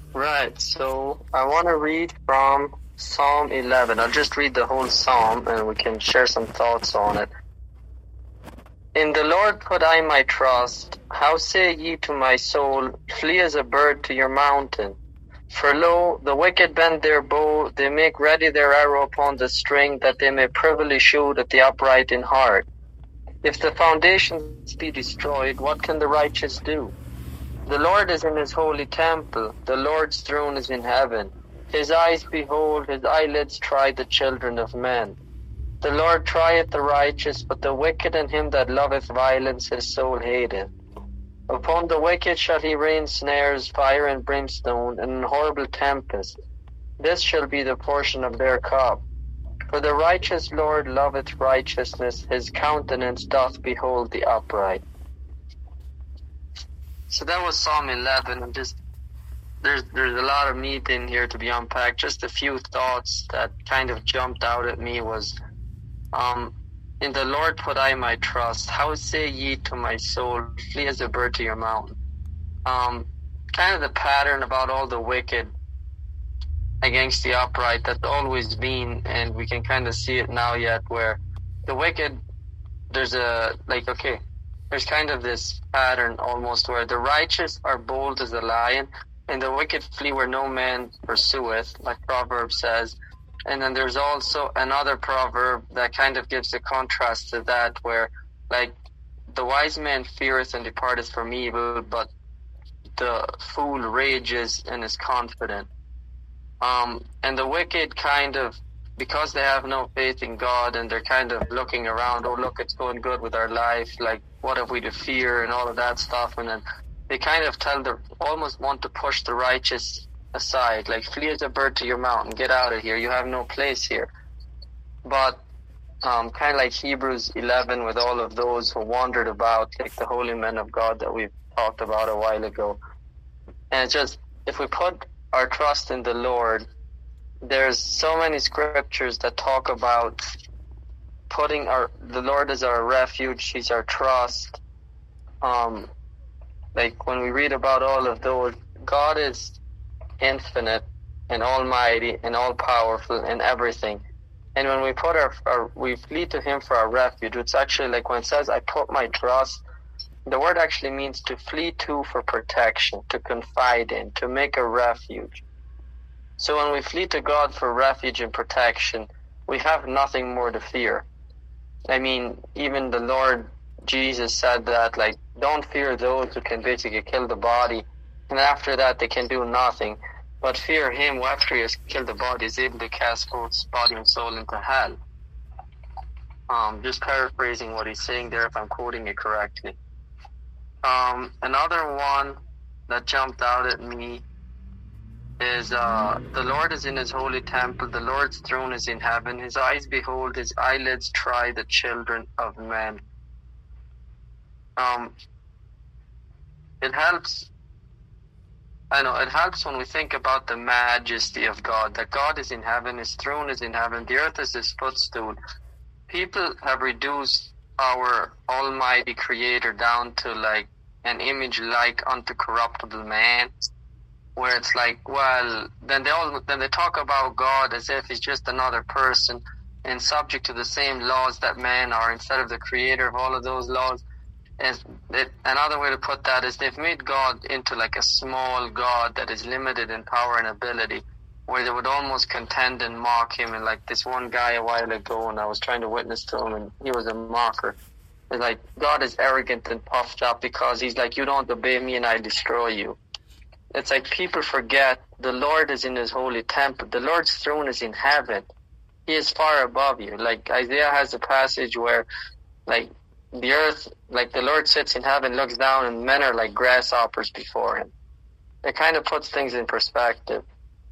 Right, so I want to read from Psalm 11. I'll just read the whole psalm and we can share some thoughts on it. In the Lord put I my trust. How say ye to my soul, flee as a bird to your mountain? For lo, the wicked bend their bow, they make ready their arrow upon the string, that they may privily shoot at the upright in heart. If the foundations be destroyed, what can the righteous do? The Lord is in his holy temple, the Lord's throne is in heaven. His eyes behold, his eyelids try the children of men. The Lord trieth the righteous, but the wicked and him that loveth violence his soul hateth. Upon the wicked shall he rain snares, fire and brimstone, and an horrible tempest. This shall be the portion of their cup. For the righteous Lord loveth righteousness, his countenance doth behold the upright. So that was Psalm 11, and just there's a lot of meat in here to be unpacked. Just a few thoughts that kind of jumped out at me was, in the Lord put I my trust. How say ye to my soul, flee as a bird to your mountain? Kind of the pattern about all the wicked against the upright that's always been, and we can kind of see it now yet, where the wicked, there's kind of this pattern almost where the righteous are bold as a lion, and the wicked flee where no man pursueth, like Proverbs says. And then there's also another proverb that kind of gives a contrast to that, where like the wise man feareth and departeth from evil, but the fool rages and is confident. And the wicked kind of, because they have no faith in God and they're kind of looking around, oh look, it's going good with our life, like what have we to fear and all of that stuff, and then they kind of almost want to push the righteous aside, like flee as a bird to your mountain, get out of here, you have no place here. But kind of like Hebrews 11 with all of those who wandered about, like the holy men of God that we've talked about a while ago. And it's just, if we put our trust in the Lord, there's so many scriptures that talk about putting the Lord as our refuge, he's our trust. Like when we read about all of those, God is infinite and almighty and all powerful and everything. And when we put we flee to him for our refuge, it's actually like when it says, I put my trust, the word actually means to flee to for protection, to confide in, to make a refuge. So when we flee to God for refuge and protection, we have nothing more to fear. I mean, even the Lord Jesus said that, like, don't fear those who can basically kill the body, and after that they can do nothing. But fear him who after he has killed the body is able to cast both body and soul into hell. Just paraphrasing what he's saying there, if I'm quoting it correctly. Another one that jumped out at me is the Lord is in his holy temple, the Lord's throne is in heaven, his eyes behold, his eyelids try the children of men. It helps when we think about the majesty of God, that God is in heaven, his throne is in heaven, the earth is his footstool. People have reduced our almighty creator down to like an image like unto corruptible man, where it's like, well, then they talk about God as if he's just another person and subject to the same laws that men are, instead of the creator of all of those laws. And another way to put that is they've made God into like a small God that is limited in power and ability, where they would almost contend and mock him. And like this one guy a while ago, and I was trying to witness to him, and he was a mocker. It's like, God is arrogant and puffed up because he's like, you don't obey me and I destroy you. It's like people forget the Lord is in his holy temple. The Lord's throne is in heaven. He is far above you. Like Isaiah has a passage where like the earth, like the Lord sits in heaven, looks down, and men are like grasshoppers before him. It kind of puts things in perspective.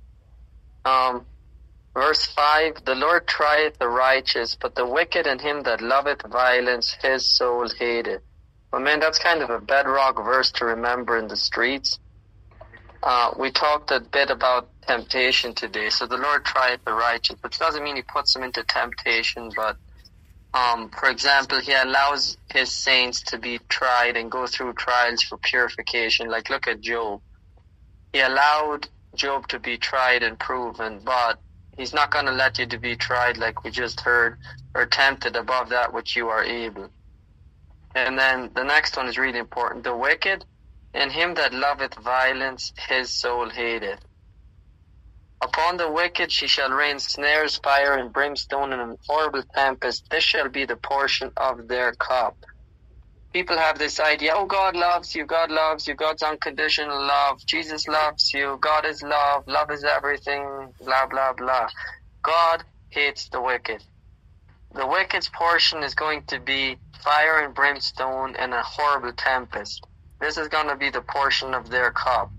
Verse 5, the Lord trieth the righteous, but the wicked and him that loveth violence, his soul hateth. Well, man, that's kind of a bedrock verse to remember in the streets. We talked a bit about temptation today. So the Lord trieth the righteous, which doesn't mean he puts them into temptation, but for example, he allows his saints to be tried and go through trials for purification. Like look at Job. He allowed Job to be tried and proven, but he's not going to let you to be tried like we just heard, or tempted above that which you are able. And then the next one is really important. The wicked, and him that loveth violence, his soul hateth. Upon the wicked she shall rain snares, fire, and brimstone, and an horrible tempest. This shall be the portion of their cup. People have this idea, oh, God loves you, God's unconditional love, Jesus loves you, God is love is everything, blah, blah, blah. God hates the wicked. The wicked's portion is going to be fire and brimstone and a horrible tempest. This is going to be the portion of their cup.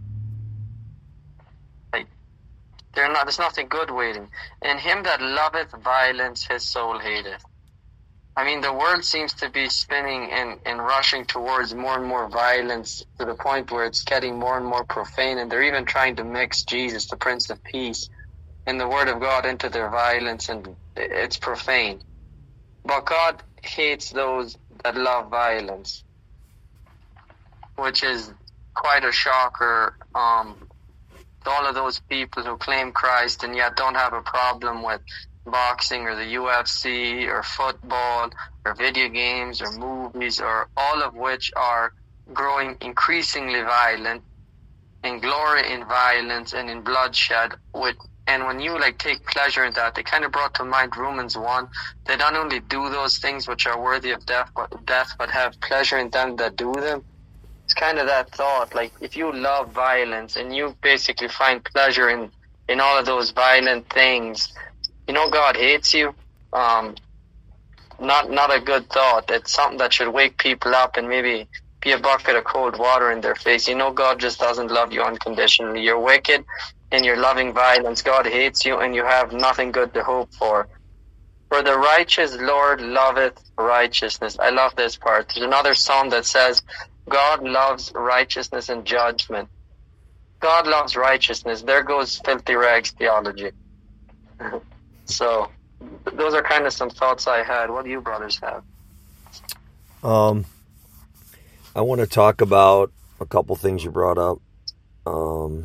There's nothing good waiting. And him that loveth violence, his soul hateth. I mean, the world seems to be spinning and rushing towards more and more violence, to the point where it's getting more and more profane, and they're even trying to mix Jesus, the Prince of Peace, and the Word of God into their violence, and it's profane. But God hates those that love violence, which is quite a shocker. All of those people who claim Christ and yet don't have a problem with boxing or the UFC or football or video games or movies, or all of which are growing increasingly violent and glory in violence and in bloodshed. And when you take pleasure in that, they kind of brought to mind Romans 1. They not only do those things which are worthy of death, but have pleasure in them that do them. It's kind of that thought, if you love violence and you basically find pleasure in all of those violent things, God hates you. Not a good thought. It's something that should wake people up and maybe be a bucket of cold water in their face. God just doesn't love you unconditionally. You're wicked and you're loving violence. God hates you and you have nothing good to hope for. For the righteous Lord loveth righteousness. I love this part. There's another psalm that says, God loves righteousness and judgment. God loves righteousness. There goes filthy rags theology. So, those are kind of some thoughts I had. What do you brothers have? I want to talk about a couple things you brought up. I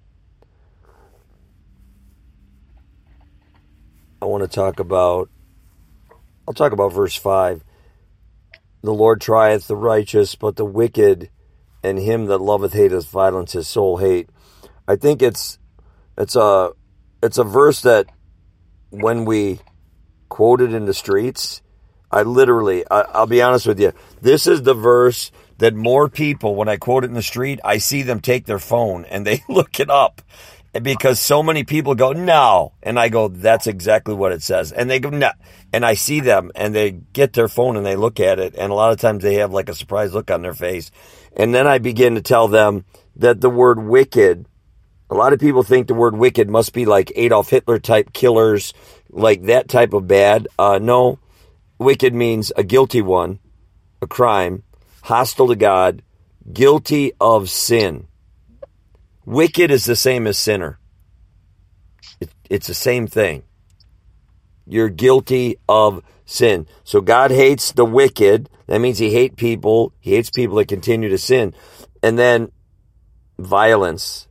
want to talk about, I'll talk about verse 5. The Lord trieth the righteous, but the wicked and him that loveth hateth violence his soul hate. I think it's a verse that when we quote it in the streets, I'll be honest with you, this is the verse that more people, when I quote it in the street, I see them take their phone and they look it up. Because so many people go, no. And I go, that's exactly what it says. And they go, no. And I see them and they get their phone and they look at it. And a lot of times they have a surprised look on their face. And then I begin to tell them that the word wicked, a lot of people think the word wicked must be like Adolf Hitler type killers, like that type of bad. No, wicked means a guilty one, a crime, hostile to God, guilty of sin. Wicked is the same as sinner. It's the same thing. You're guilty of sin. So God hates the wicked. That means he hates people. He hates people that continue to sin. And then violence.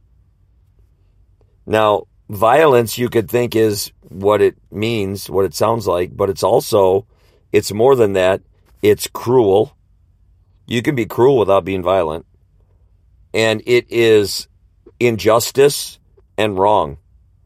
Now, violence you could think is what it means, what it sounds like, but it's more than that. It's cruel. You can be cruel without being violent. And it is injustice and wrong.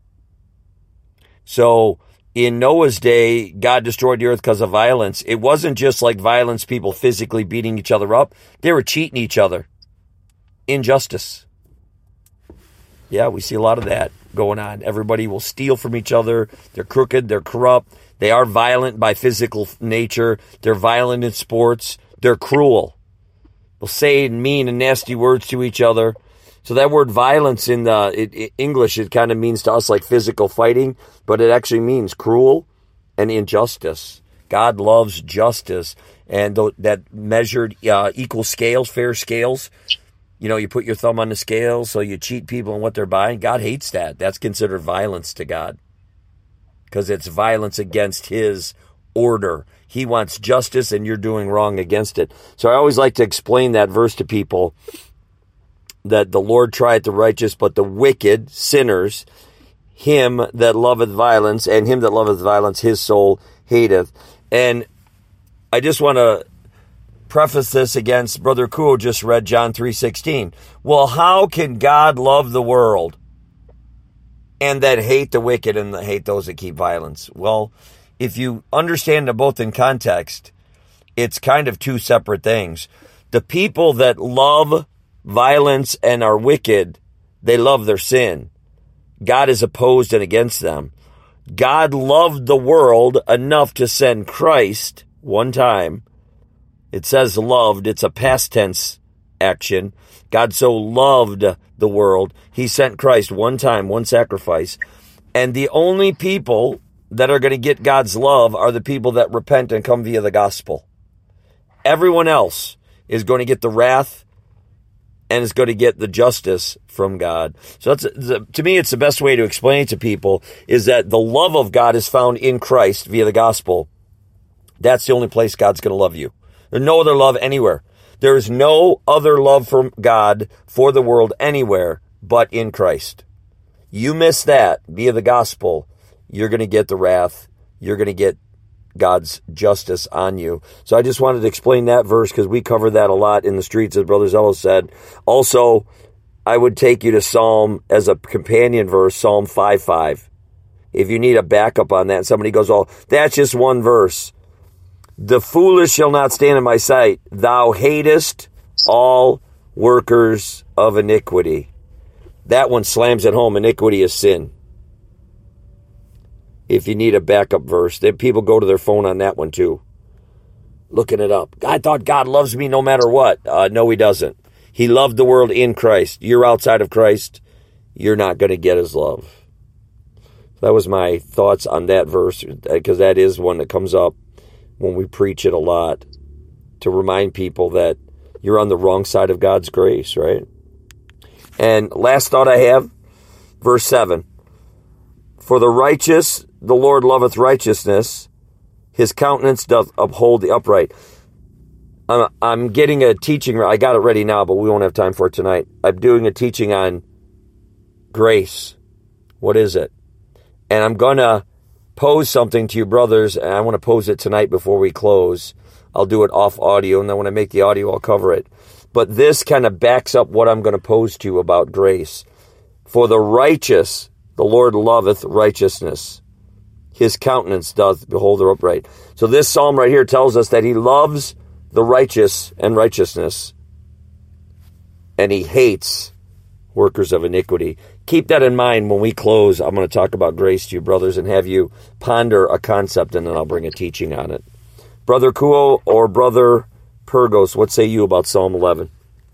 So in Noah's day, God destroyed the earth because of violence. It wasn't just like violence, people physically beating each other up. They were cheating each other. Injustice. Yeah, we see a lot of that going on. Everybody will steal from each other. They're crooked. They're corrupt. They are violent by physical nature. They're violent in sports. They're cruel. They'll say mean and nasty words to each other. So that word violence in English, it kind of means to us like physical fighting, but it actually means cruel and injustice. God loves justice, and that measured equal scales, fair scales. You put your thumb on the scale, so you cheat people on what they're buying. God hates that. That's considered violence to God because it's violence against his order. He wants justice, and you're doing wrong against it. So I always like to explain that verse to people. that the Lord trieth the righteous, but the wicked, sinners, him that loveth violence, and him that loveth violence, his soul hateth. And I just want to preface this against Brother Kuo just read John 3:16. Well, how can God love the world and then hate the wicked and hate those that keep violence? Well, if you understand them both in context, it's kind of two separate things. The people that love violence and are wicked, they love their sin. God is opposed and against them. God loved the world enough to send Christ one time. It says loved. It's a past tense action. God so loved the world, he sent Christ one time, one sacrifice. And the only people that are going to get God's love are the people that repent and come via the gospel. Everyone else is going to get the wrath and is going to get the justice from God. So to me, it's the best way to explain it to people is that the love of God is found in Christ via the gospel. That's the only place God's going to love you. There's no other love anywhere. There is no other love from God for the world anywhere but in Christ. You miss that via the gospel, you're going to get the wrath. You're going to get God's justice on you. So I just wanted to explain that verse because we cover that a lot in the streets, as Brother Zello said. Also, I would take you to Psalm as a companion verse, Psalm 5:5. If you need a backup on that, and somebody goes, oh, that's just one verse. The foolish shall not stand in my sight. Thou hatest all workers of iniquity. That one slams it home. Iniquity is sin. If you need a backup verse, then people go to their phone on that one too. Looking it up. I thought God loves me no matter what. No, he doesn't. He loved the world in Christ. You're outside of Christ, you're not going to get his love. That was my thoughts on that verse, because that is one that comes up when we preach it a lot, to remind people that you're on the wrong side of God's grace, right? And last thought I have, verse 7. For the righteous, the Lord loveth righteousness. His countenance doth uphold the upright. I'm getting a teaching. I got it ready now, but we won't have time for it tonight. I'm doing a teaching on grace. What is it? And I'm going to pose something to you brothers, and I want to pose it tonight before we close. I'll do it off audio, and then when I make the audio, I'll cover it. But this kind of backs up what I'm going to pose to you about grace. For the righteous, the Lord loveth righteousness. His countenance doth behold the upright. So this psalm right here tells us that he loves the righteous and righteousness, and he hates workers of iniquity. Keep that in mind when we close. I'm going to talk about grace to you, brothers, and have you ponder a concept, and then I'll bring a teaching on it. Brother Kuo or Brother Purgos, what say you about Psalm 11?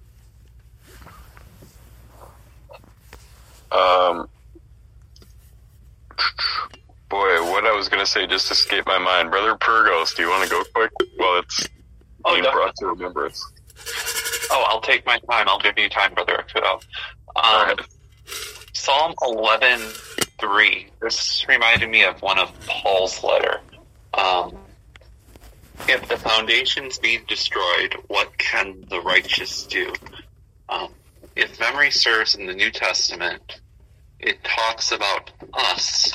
Boy, what I was going to say just escaped my mind. Brother Purgos, do you want to go quick? Well, it's being brought to remembrance. Oh, I'll take my time. I'll give you time, Brother Kuo. Psalm 11:3. This reminded me of one of Paul's letter. If the foundations be destroyed, what can the righteous do? If memory serves in the New Testament, it talks about us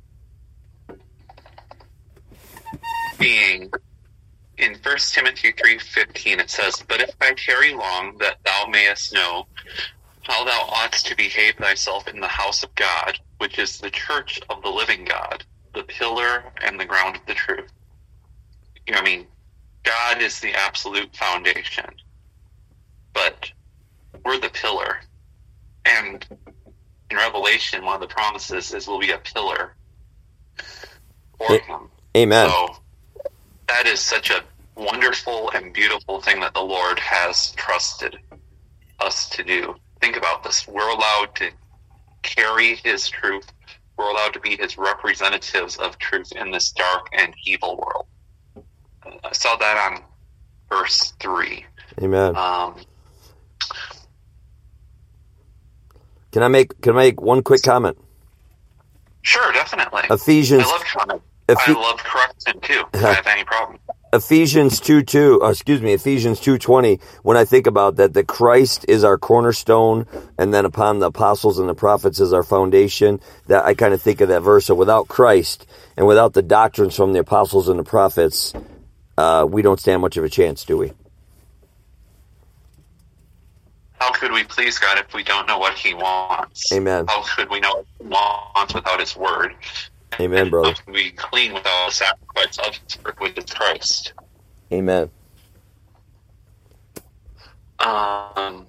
being, in 1 Timothy 3:15, it says, But if I tarry long, that thou mayest know how thou oughtest to behave thyself in the house of God, which is the church of the living God, the pillar and the ground of the truth. God is the absolute foundation, but we're the pillar. And in Revelation, one of the promises is we'll be a pillar for him. Amen. So that is such a wonderful and beautiful thing that the Lord has trusted us to do. Think about this. We're allowed to carry his truth. We're allowed to be his representatives of truth in this dark and evil world. I saw that on verse 3. Amen. Can I make one quick comment? Sure, definitely. Ephesians. I love comment. I love correction too. If I have any problem. Ephesians 2:20, when I think about that Christ is our cornerstone, and then upon the apostles and the prophets is our foundation, that I kind of think of that verse. So without Christ and without the doctrines from the apostles and the prophets, we don't stand much of a chance, do we? How could we please God if we don't know what he wants? Amen. How could we know what he wants without his word? Amen, brother. How can we clean without the sacrifice of his word, which is Christ? Amen. A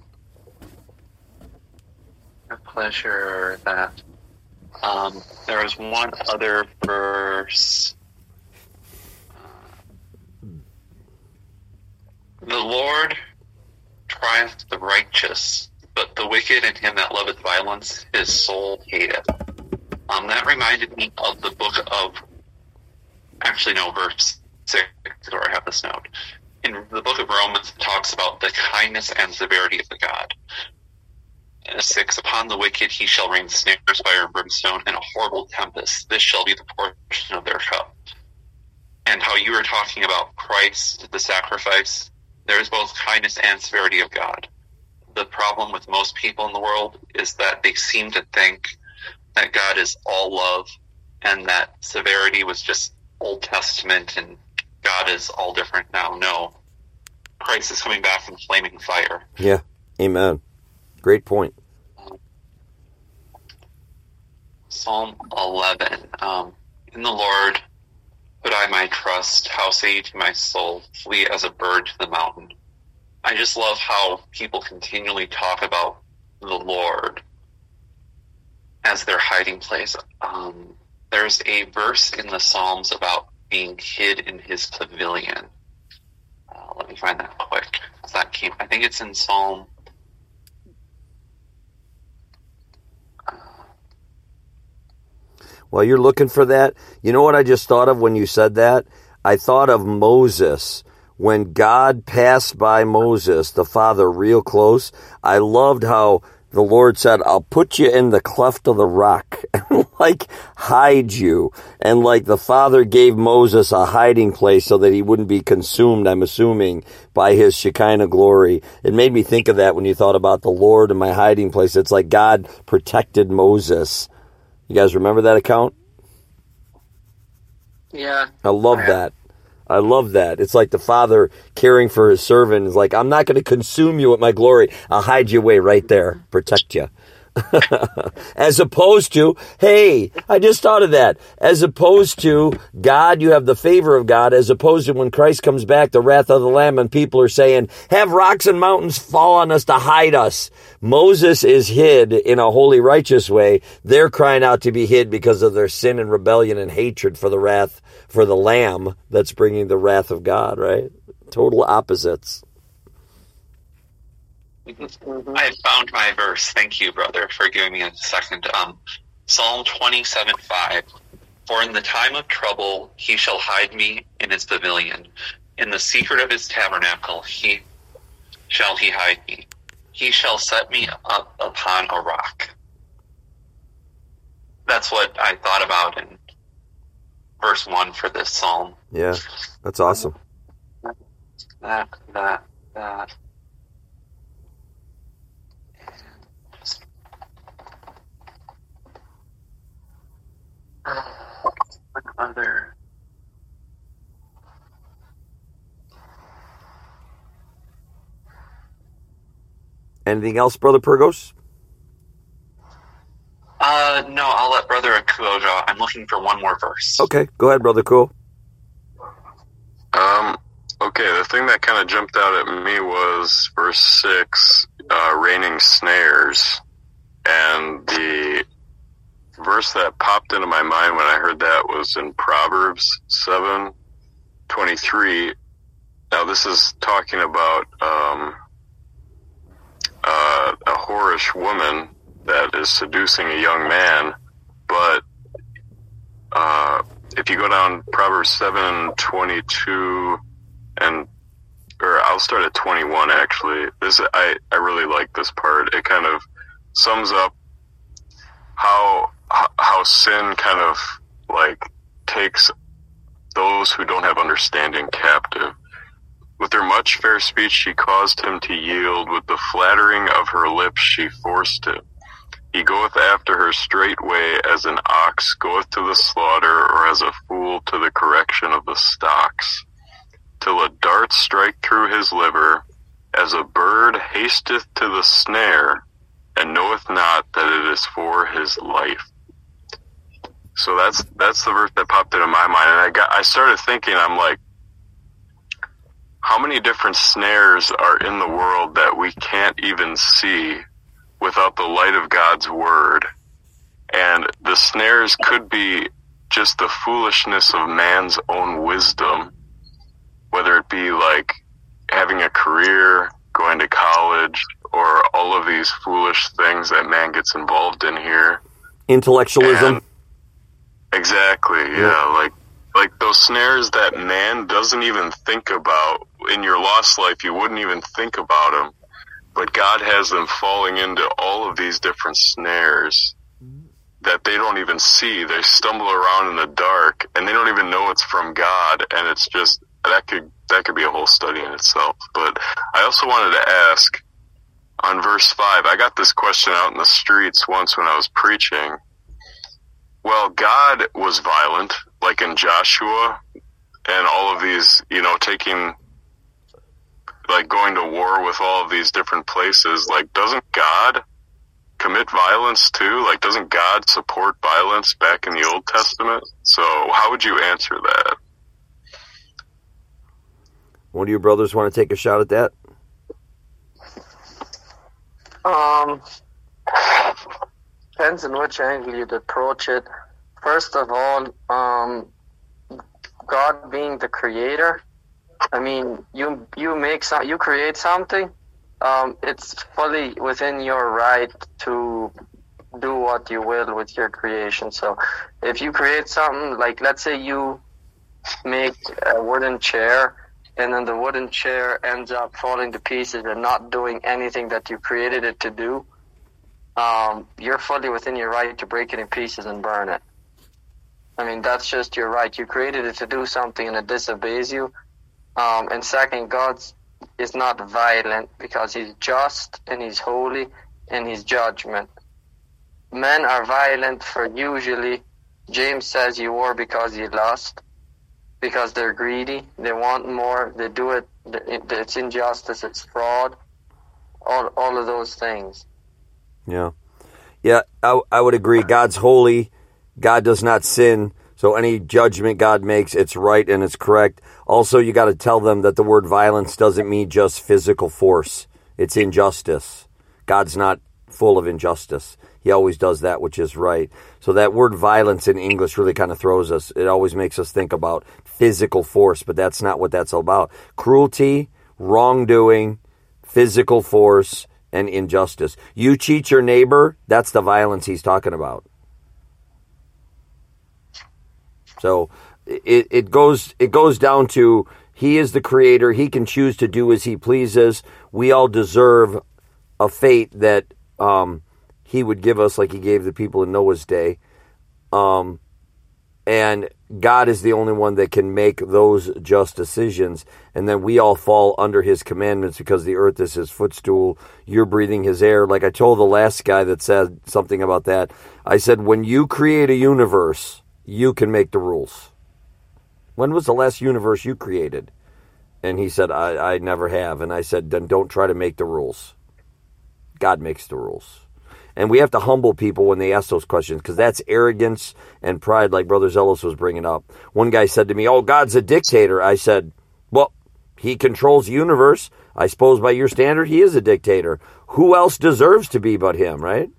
pleasure that there was one other verse. The Lord trieth the righteous, but the wicked and him that loveth violence, his soul hateth. That reminded me of the book of, verse 6, where I have this note. In the book of Romans, it talks about the kindness and severity of the God. 6, upon the wicked he shall rain snares, fire, and brimstone, and a horrible tempest. This shall be the portion of their cup. And how you were talking about Christ, the sacrifice, there is both kindness and severity of God. The problem with most people in the world is that they seem to think that God is all love and that severity was just Old Testament and God is all different now. No. Christ is coming back from flaming fire. Yeah. Amen. Great point. Psalm 11. In the Lord put I my trust. How say you to my soul, flee as a bird to the mountain. I just love how people continually talk about the Lord as their hiding place. There's a verse in the Psalms about being hid in his pavilion. Let me find that quick. I think it's in Psalm. While you're looking for that, you know what I just thought of when you said that? I thought of Moses. When God passed by Moses, the father, real close, I loved how the Lord said, I'll put you in the cleft of the rock and hide you. And the father gave Moses a hiding place so that he wouldn't be consumed, I'm assuming, by his Shekinah glory. It made me think of that when you thought about the Lord and my hiding place. It's like God protected Moses. You guys remember that account? Yeah. I love that. I love that. It's like the father caring for his servant. It's like, I'm not going to consume you with my glory. I'll hide you away right there, protect you. As opposed to, hey, I just thought of that. As opposed to God, you have the favor of God. As opposed to when Christ comes back, the wrath of the Lamb, and people are saying, have rocks and mountains fall on us to hide us. Moses is hid in a holy, righteous way. They're crying out to be hid because of their sin and rebellion and hatred for the wrath, for the Lamb that's bringing the wrath of God, right? Total opposites. I have found my verse. Thank you, brother, for giving me a second. Psalm 27:5. For in the time of trouble he shall hide me in his pavilion. In the secret of his tabernacle he hide me. He shall set me up upon a rock. That's what I thought about in verse 1 for this psalm. Yeah, that's awesome. That. What other? Anything else, Brother Purgos? No, I'll let Brother Akuo go. I'm looking for one more verse. Okay, go ahead, Brother Akuo. Okay, the thing that kind of jumped out at me was verse 6, raining snares. And the verse that popped into my mind when I heard that was in Proverbs 7:23. Now this is talking about a whorish woman that is seducing a young man, but if you go down Proverbs 7:22 or I'll start at 21 actually. I really like this part. It kind of sums up how sin kind of takes those who don't have understanding captive. With her much fair speech she caused him to yield, with the flattering of her lips she forced him. He goeth after her straightway as an ox goeth to the slaughter, or as a fool to the correction of the stocks, till a dart strike through his liver, as a bird hasteth to the snare, and knoweth not that it is for his life. So that's the verse that popped into my mind, and I started thinking, I'm like, how many different snares are in the world that we can't even see without the light of God's word? And the snares could be just the foolishness of man's own wisdom, whether it be like having a career, going to college, or all of these foolish things that man gets involved in here. Intellectualism. And exactly, yeah. Like those snares that man doesn't even think about. In your lost life, you wouldn't even think about them. But God has them falling into all of these different snares that they don't even see. They stumble around in the dark, and they don't even know it's from God. And it's just, that could be a whole study in itself. But I also wanted to ask, on verse 5, I got this question out in the streets once when I was preaching. Well, God was violent, like in Joshua, and all of these, taking, like going to war with all of these different places. Like, doesn't God commit violence too? Like, doesn't God support violence back in the Old Testament? So how would you answer that? One of you brothers want to take a shot at that? Depends on which angle you'd approach it. First of all, God being the creator, I mean, you create something, it's fully within your right to do what you will with your creation. So if you create something, like let's say you make a wooden chair, and then the wooden chair ends up falling to pieces and not doing anything that you created it to do, you're fully within your right to break it in pieces and burn it. I mean, that's just your right. You created it to do something and it disobeys you. And second, God is not violent because he's just and he's holy in his judgment. Men are violent for usually, James says, you war because you lust, because they're greedy, they want more, they do it, it's injustice, it's fraud, all of those things. Yeah. Yeah, I would agree. God's holy. God does not sin. So any judgment God makes, it's right and it's correct. Also, you got to tell them that the word violence doesn't mean just physical force. It's injustice. God's not full of injustice. He always does that which is right. So that word violence in English really kind of throws us. It always makes us think about physical force, but that's not what that's all about. Cruelty, wrongdoing, physical force, and injustice. You cheat your neighbor, that's the violence he's talking about. So it goes down to he is the creator. He can choose to do as he pleases. We all deserve a fate that he would give us, like he gave the people in Noah's day. And God is the only one that can make those just decisions. And then we all fall under his commandments because the earth is his footstool. You're breathing his air. Like I told the last guy that said something about that, I said, when you create a universe, you can make the rules. When was the last universe you created? And he said, I never have. And I said, then don't try to make the rules. God makes the rules. And we have to humble people when they ask those questions, because that's arrogance and pride, like Brother Zealous was bringing up. One guy said to me, oh, God's a dictator. I said, well, he controls the universe. I suppose by your standard, he is a dictator. Who else deserves to be but him, right?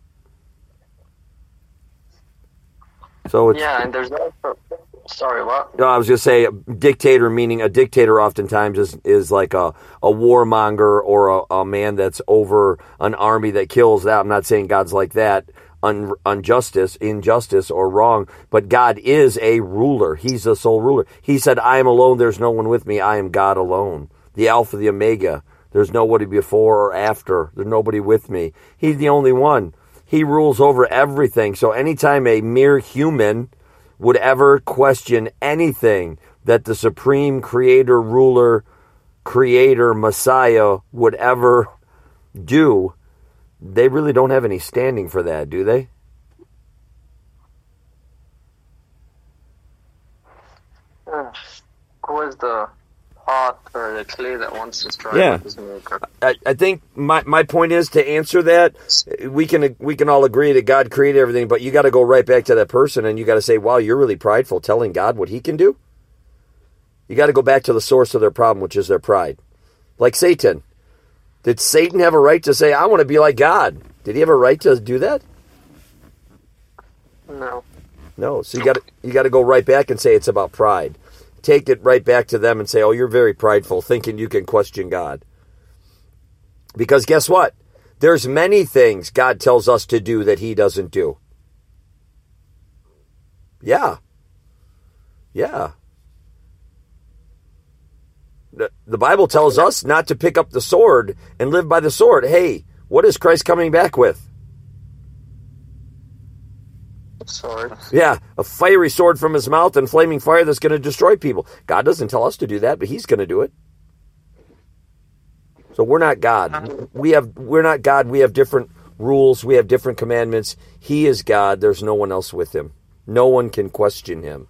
So it's, yeah, and there's also... Sorry, what? No, I was going to say dictator, meaning a dictator oftentimes is like a warmonger or a man that's over an army that kills that. I'm not saying God's like that, injustice or wrong, but God is a ruler. He's the sole ruler. He said, I am alone, there's no one with me. I am God alone. The Alpha, the Omega. There's nobody before or after. There's nobody with me. He's the only one. He rules over everything. So anytime a mere human would ever question anything that the supreme creator, ruler, creator, Messiah would ever do, they really don't have any standing for that, do they? Who is the pot or the clay that wants to strike Yeah. his maker? I think my point is, to answer that, we can all agree that God created everything, but you got to go right back to that person and you got to say, wow, you're really prideful, telling God what he can do. You got to go back to the source of their problem, which is their pride. Like Satan. Did Satan have a right to say, I want to be like God? Did he have a right to do that? No. No. So you got to go right back and say it's about pride. Take it right back to them and say, oh, you're very prideful, thinking you can question God. Because guess what? There's many things God tells us to do that he doesn't do. Yeah. Yeah. The Bible tells us not to pick up the sword and live by the sword. Hey, what is Christ coming back with? Sword. Yeah, a fiery sword from his mouth and flaming fire that's going to destroy people. God doesn't tell us to do that, but he's going to do it. So we're not God. We're not God. We have different rules. We have different commandments. He is God. There's no one else with him. No one can question him.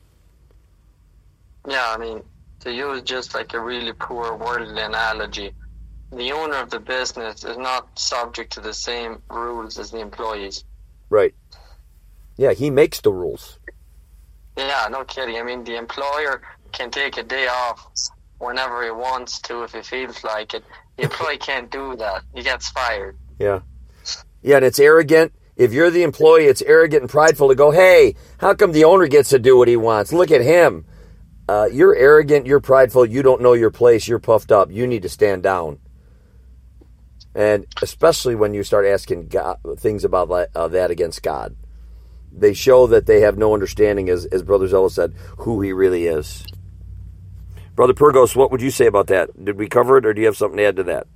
Yeah, I mean, to use just like a really poor worldly analogy, the owner of the business is not subject to the same rules as the employees. Right. Yeah, he makes the rules. Yeah, no kidding. I mean, the employer can take a day off whenever he wants to if he feels like it. The employee can't do that. He gets fired. Yeah. Yeah, and it's arrogant. If you're the employee, it's arrogant and prideful to go, hey, how come the owner gets to do what he wants? Look at him. You're arrogant, you're prideful, you don't know your place, you're puffed up. You need to stand down. And especially when you start asking God, things about that against God. They show that they have no understanding, as Brother Zello said, who he really is. Brother Purgos, what would you say about that? Did we cover it, or do you have something to add to that?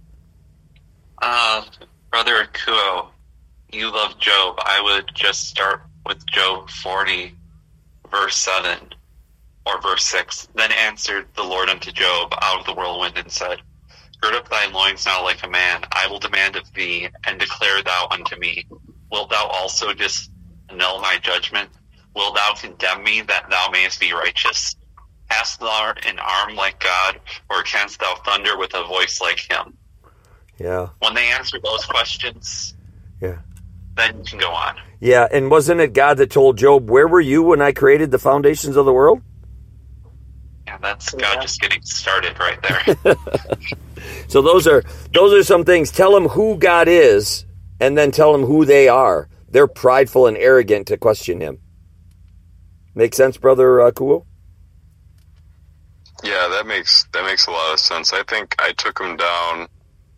Brother Akuo, you love Job. I would just start with Job 40, verse 7, or verse 6. Then answered the Lord unto Job out of the whirlwind and said, Gird up thy loins now like a man. I will demand of thee, and declare thou unto me. Wilt thou also annul my judgment? Wilt thou condemn me that thou mayest be righteous? Hast thou an arm like God, or canst thou thunder with a voice like him? Yeah. When they answer those questions, yeah, then you can go on. Yeah, and wasn't it God that told Job, where were you when I created the foundations of the world? Yeah, that's God just getting started right there. So those are some things. Tell them who God is, and then tell them who they are. They're prideful and arrogant to question him. Make sense, Brother Kuo? Yeah, that makes a lot of sense. I think I took him down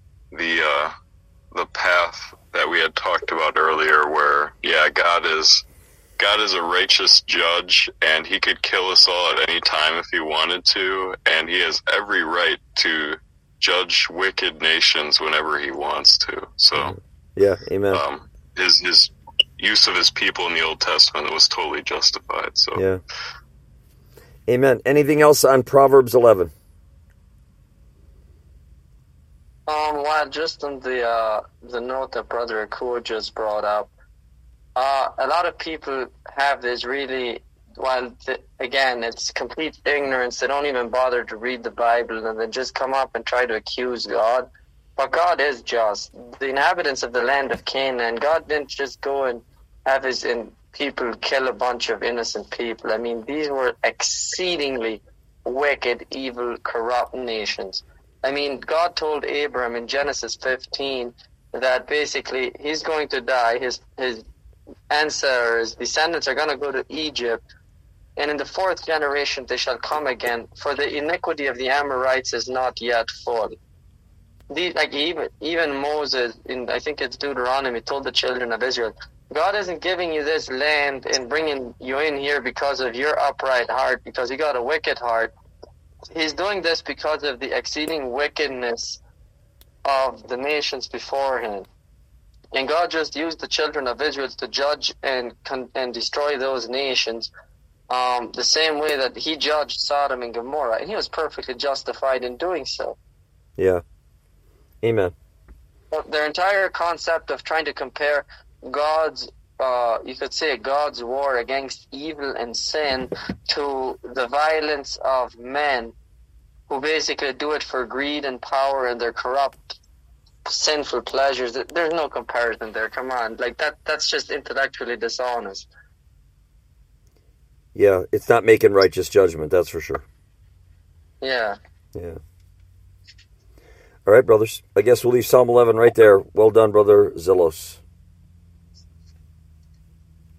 the path that we had talked about earlier, where God is a righteous judge, and he could kill us all at any time if he wanted to, and he has every right to judge wicked nations whenever he wants to. So yeah, amen. His use of his people in the Old Testament was totally justified. So yeah, amen. Anything else on Proverbs 11? Well, just on the note that Brother Akuo just brought up, a lot of people have this really, again, it's complete ignorance. They don't even bother to read the Bible, and they just come up and try to accuse God. But God is just. The inhabitants of the land of Canaan, God didn't just go and have his people kill a bunch of innocent people. I mean, these were exceedingly wicked, evil, corrupt nations. I mean, God told Abraham in Genesis 15 that basically he's going to die. His ancestors, descendants are going to go to Egypt, and in the 4th generation they shall come again, for the iniquity of the Amorites is not yet full. Even Moses, I think it's Deuteronomy, told the children of Israel, God isn't giving you this land and bringing you in here because of your upright heart, because you got a wicked heart. He's doing this because of the exceeding wickedness of the nations beforehand. And God just used the children of Israel to judge and destroy those nations. the same way that he judged Sodom and Gomorrah, and he was perfectly justified in doing so. Yeah. Amen. Their entire concept of trying to compare God's, you could say God's war against evil and sin to the violence of men who basically do it for greed and power and their corrupt, sinful pleasures. There's no comparison there. Come on. Like that's just intellectually dishonest. Yeah, it's not making righteous judgment, that's for sure. Yeah. Yeah. All right, brothers. I guess we'll leave Psalm 11 right there. Well done, Brother Zelos.